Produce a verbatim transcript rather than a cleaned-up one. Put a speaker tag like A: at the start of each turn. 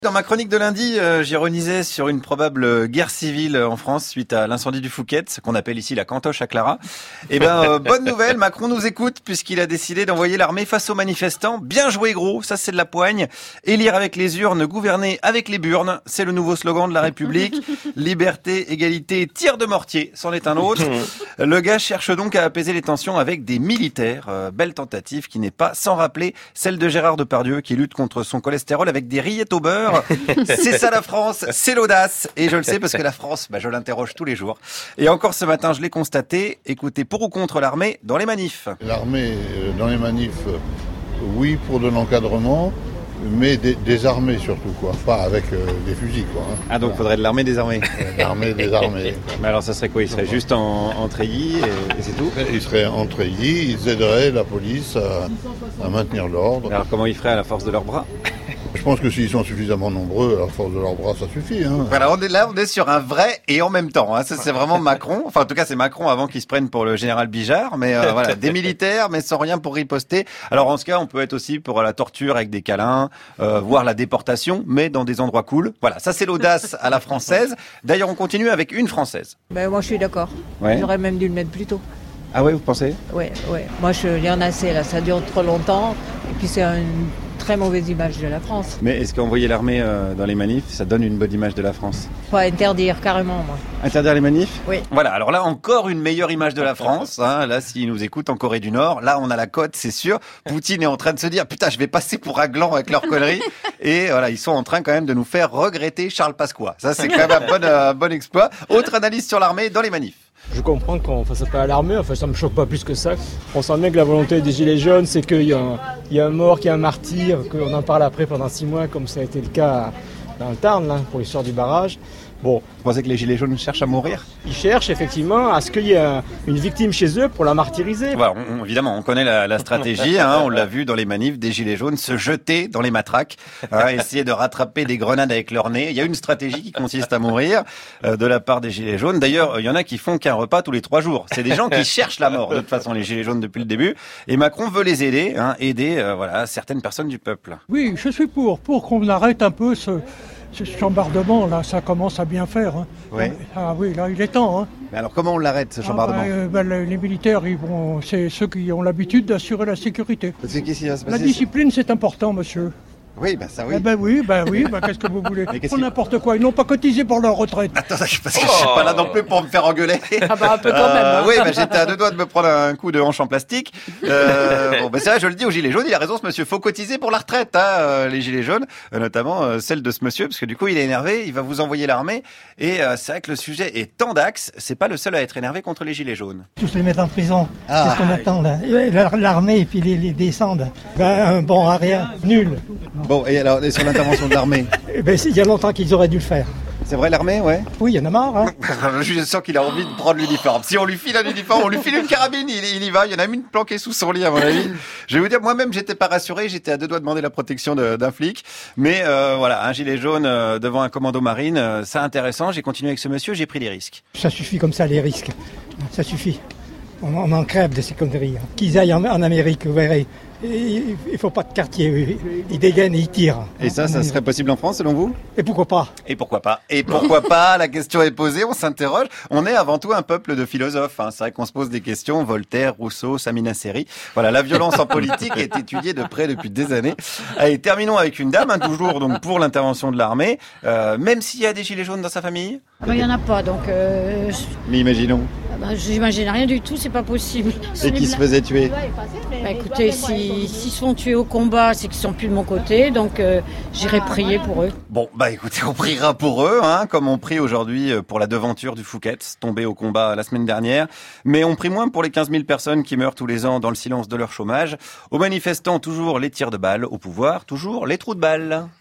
A: Dans ma chronique de lundi, euh, j'ironisais sur une probable guerre civile en France suite à l'incendie du Fouquet, ce qu'on appelle ici la cantoche à Clara. Eh ben, euh, bonne nouvelle, Macron nous écoute puisqu'il a décidé d'envoyer l'armée face aux manifestants. Bien joué gros, ça c'est de la poigne. Élire avec les urnes, gouverner avec les burnes, c'est le nouveau slogan de la République. Liberté, égalité, tir de mortier, c'en est un autre. Le gars cherche donc à apaiser les tensions avec des militaires. Euh, belle tentative qui n'est pas sans rappeler celle de Gérard Depardieu qui lutte contre son cholestérol avec des rillettes au beurre. C'est ça la France, c'est l'audace. Et je le sais parce que la France, bah, je l'interroge tous les jours. Et encore ce matin, je l'ai constaté. Écoutez, pour ou contre l'armée dans les manifs.
B: L'armée euh, dans les manifs, euh, oui pour de l'encadrement, mais des, des armées surtout, quoi. Pas avec euh, des fusils, quoi. Hein.
A: Ah donc il faudrait de l'armée des armées.
B: L'armée des armées.
A: Mais alors ça serait quoi? Il serait juste en, en treillis et, et c'est tout?
B: Ils seraient en treillis, ils aideraient la police à, à maintenir l'ordre.
A: Alors comment ils feraient à la force de leurs bras?
B: Je pense que s'ils sont suffisamment nombreux, à la force de leurs bras, ça suffit. Hein.
A: Voilà, on est là, on est sur un vrai et en même temps. Hein. Ça, c'est vraiment Macron. Enfin, en tout cas, c'est Macron avant qu'il se prenne pour le général Bijard. Mais euh, voilà, des militaires, mais sans rien pour riposter. Alors, en ce cas, on peut être aussi pour la torture avec des câlins, euh, voire la déportation, mais dans des endroits cool. Voilà, ça, c'est l'audace à la française. D'ailleurs, on continue avec une française.
C: Ben, moi, je suis d'accord.
A: Ouais.
C: J'aurais même dû le mettre plus tôt.
A: Ah ouais, vous pensez?
C: Ouais, ouais. Moi, je, il y en a assez, là. Ça dure trop longtemps. Et puis, c'est une très mauvaise image de la France.
A: Mais est-ce qu'envoyer l'armée euh, dans les manifs, ça donne une bonne image de la France?
C: Faut interdire, carrément, moi.
A: Interdire les manifs?
C: Oui.
A: Voilà, alors là, encore une meilleure image de la France. Hein. Là, s'ils nous écoutent en Corée du Nord, là, on a la cote, c'est sûr. Poutine est en train de se dire, putain, je vais passer pour un gland avec leurs conneries. Et voilà, ils sont en train quand même de nous faire regretter Charles Pasqua. Ça, c'est quand même un bon, euh, bon exploit. Autre analyse sur l'armée dans les manifs.
D: Je comprends qu'on fasse appel à l'armée, enfin ça me choque pas plus que ça. On sent bien que la volonté des Gilets jaunes, c'est qu'il y a un, il y a un mort, qu'il y a un martyr, qu'on en parle après pendant six mois, comme ça a été le cas dans le Tarn, là, pour l'histoire du barrage. Bon,
A: vous pensez que les Gilets jaunes cherchent à mourir?
D: Ils cherchent effectivement à ce qu'il y ait une victime chez eux pour la martyriser.
A: Voilà, on, évidemment, on connaît la, la stratégie, hein, on l'a vu dans les manifs des Gilets jaunes, se jeter dans les matraques, hein, essayer de rattraper des grenades avec leur nez. Il y a une stratégie qui consiste à mourir euh, de la part des Gilets jaunes. D'ailleurs, il y en a qui font qu'un repas tous les trois jours. C'est des gens qui cherchent la mort, de toute façon, les Gilets jaunes depuis le début. Et Macron veut les aider, hein, aider euh, voilà, certaines personnes du peuple.
E: Oui, je suis pour, pour qu'on arrête un peu ce... Ce chambardement, là, ça commence à bien faire. Hein.
A: Oui.
E: Ah oui, là, il est temps. Hein.
A: Mais alors, comment on l'arrête, ce chambardement?
E: ah, bah, euh, bah, Les militaires, ils vont, c'est ceux qui ont l'habitude d'assurer la sécurité.
A: Parce que qu'est-ce qui va se
E: La
A: passer?
E: discipline, c'est important, monsieur.
A: Oui, ben ça oui.
E: Eh ben oui, ben oui, ben qu'est-ce que vous voulez? Pour n'importe quoi, ils n'ont pas cotisé pour leur retraite.
A: Attends, parce que je suis pas là non plus pour me faire engueuler.
C: Ah bah un peu quand même. Hein.
A: Euh, oui, ben j'étais à deux doigts de me prendre un coup de hanche en plastique. Euh, bon, ben c'est vrai, je le dis aux gilets jaunes, il a raison, ce monsieur. Faut cotiser pour la retraite, hein, euh, les gilets jaunes, euh, notamment euh, celle de ce monsieur, parce que du coup il est énervé, il va vous envoyer l'armée. Et euh, c'est vrai que le sujet est tant d'axes. C'est pas le seul à être énervé contre les gilets jaunes.
F: Tous les mettre en prison.
A: Ah.
F: C'est ce qu'on attend là. L'armée et puis les, les descendent. Ben un bon à rien, nul.
A: Bon, et alors sur l'intervention de l'armée?
F: Eh ben, il y a longtemps qu'ils auraient dû le faire.
A: C'est vrai l'armée, ouais?
F: Oui, il y en a marre. Hein.
A: Je sens qu'il a envie de prendre l'uniforme. Si on lui file un uniforme, on lui file une carabine, il, il y va. Il y en a une planquée sous son lit, à mon avis. Je vais vous dire, moi-même, j'étais pas rassuré. J'étais à deux doigts de demander la protection de, d'un flic. Mais euh, voilà, un gilet jaune euh, devant un commando marine, euh, c'est intéressant. J'ai continué avec ce monsieur, j'ai pris des risques.
F: Ça suffit comme ça, les risques. Ça suffit. On, on en crève de ces conneries. Hein. Qu'ils aillent en, en Amérique, vous verrez. Il ne faut pas de quartier, ils dégainent et ils tirent.
A: Et ça, ça serait possible en France, selon vous?
F: Et pourquoi pas?
A: Et pourquoi pas? Et pourquoi pas? La question est posée, on s'interroge. On est avant tout un peuple de philosophes. Hein. C'est vrai qu'on se pose des questions. Voltaire, Rousseau, Samina Seri. Voilà, la violence en politique est étudiée de près depuis des années. Allez, terminons avec une dame, hein, toujours donc pour l'intervention de l'armée. Euh, même s'il y a des gilets jaunes dans sa famille?
G: Il n'y en a pas, donc... Euh,
A: Mais imaginons.
G: Ben, j'imagine rien du tout, c'est pas possible.
A: Et qui se faisait tuer?
G: Ben, écoutez, s'ils si, se font tuer au combat, c'est qu'ils sont plus de mon côté, donc euh, j'irai prier pour eux.
A: Bon, bah écoutez, on priera pour eux, hein, comme on prie aujourd'hui pour la devanture du Fouquet, tombé au combat la semaine dernière. Mais on prie moins pour les quinze mille personnes qui meurent tous les ans dans le silence de leur chômage. Aux manifestants, toujours les tirs de balles. Au pouvoir, toujours les trous de balles.